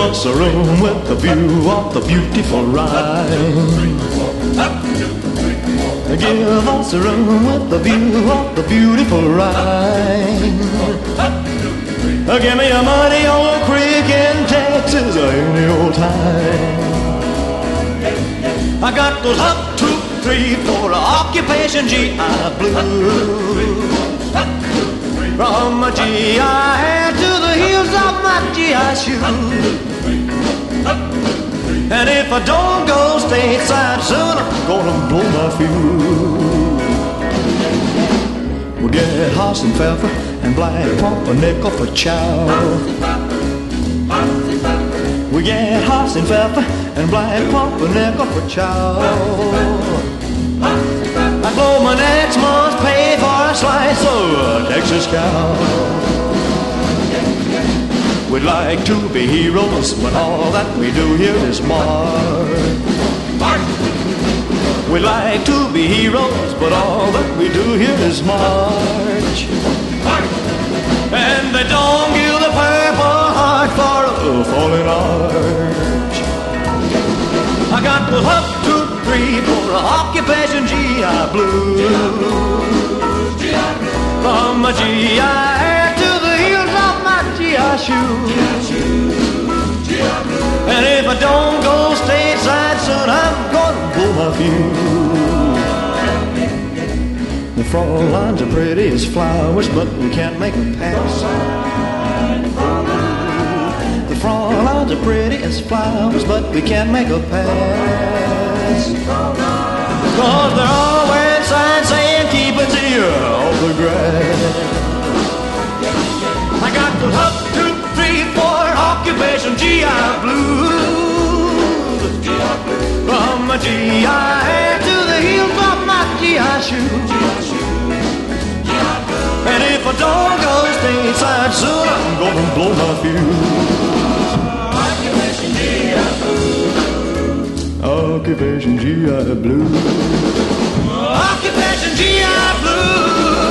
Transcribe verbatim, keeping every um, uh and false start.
us a room with a view of the beautiful Rhine. Give us a room with a view of the beautiful Rhine. Give me your money on a creek in Texas any old time. I got those up, two, three, four occupation G I blues. From my G I hair to the heels of my G I shoes. And if I don't go stateside soon, I'm gonna blow my fuse. We'll get Haas and Pfeffer and Black Pumpernickel for chow. We get Haas and Pfeffer and Black Pumpernickel for chow. I blow my next month's pay for a slice of Texas cow. We'd like to be heroes, but all that we do here is march. We'd like to be heroes, but all that we do here is march. And they don't give the Purple Heart for a fallen arch. I got the up, two, three, four occupation G I blues. From my G I hair to the heels of my G I shoes. And if I don't go stateside soon, I'm gonna blow my fuse. The Frauleins are pretty as flowers, but we can't make a pass. The Frauleins are pretty as flowers, but we can't make a pass. Cause they're all wearing signs saying keep it here off the grass. I got the up, two, three, four occupation G I blues. From my G I hair to the heels of my G I shoes. And if I don't go stateside soon, I'm gonna blow my fuse. Occupation G I blues. Occupation G I blues. Occupation G I blues.